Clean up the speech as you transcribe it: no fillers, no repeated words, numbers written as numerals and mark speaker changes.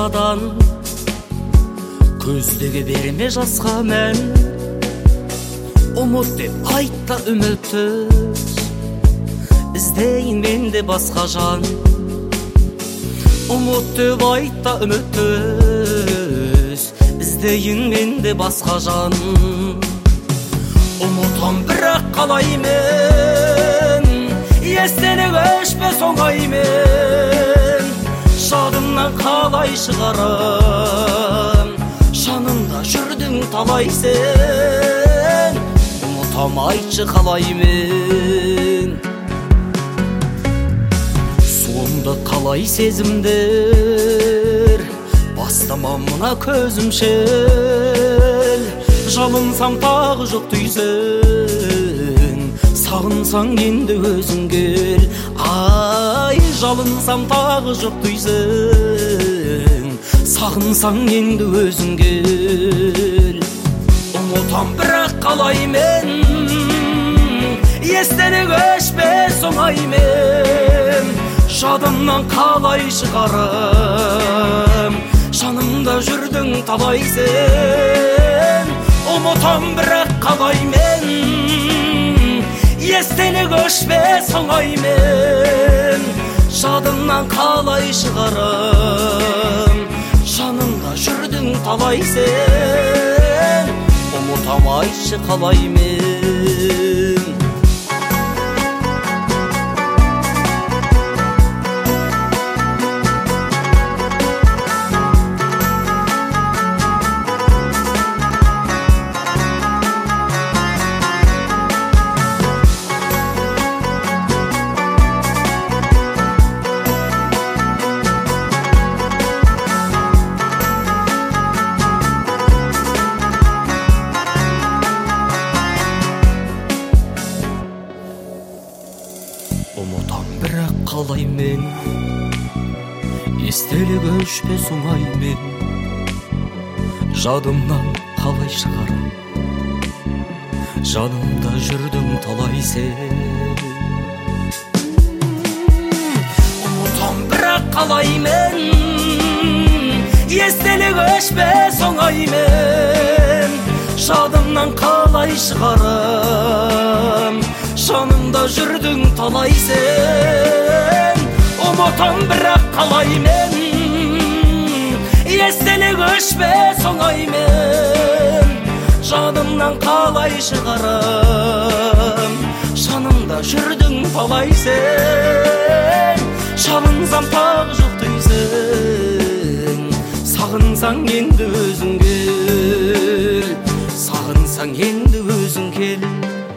Speaker 1: басқадан көздегі берме жасқа мән. Ұмыт деп айтта үміттіз, іздейін мен де басқа жан. Ұмыт деп айтта үміттіз, іздейін мен де басқа жан. Ұмытам бірақ қалаймен, естелік өшпес оңаймен. Жадымнан қалай шығарам, жанымда жүрдің талай сен. Ұмытам айтшы қалаймен, сонда қалай сезімдер бастама мына көзімшел. Жалынсам тағы жоқ түйсең, сағынсаң енді өзің кел. Ай, жалынсам тағы жоқ түйсең, сағынсаң енді өзің кел. Ұмытам бірақ қалаймен, естелік өшпес оңаймен. Жадымнан қалай шығарам, жанымда жүрдің талай сен. Ұмытам бірақ қалаймен, естелік өшпес оңаймен. Жадымнан қалай шығарам, жанымда жүрдің талай сен. Ұмытам айтшы қалаймен. Ұмытам бірақ қалаймен, естелік өшпес оңаймен. Жадымнан қалай шығарам, жанымда жүрдің талай сен. Ұмытам бірақ қалаймен, естелік өшпес оңаймен. Жадымнан қалай шығарам, жанымда жүрдің талай сен. Ұмытам бірақ қалаймен, естелік өшпес оңаймен. Жанымнан қалай шығарам, жанымда жүрдің талай сен. Жалынсам тағы жоқ түйсең, сағынсаң енді өзің кел. Сағынсаң енді өзің кел.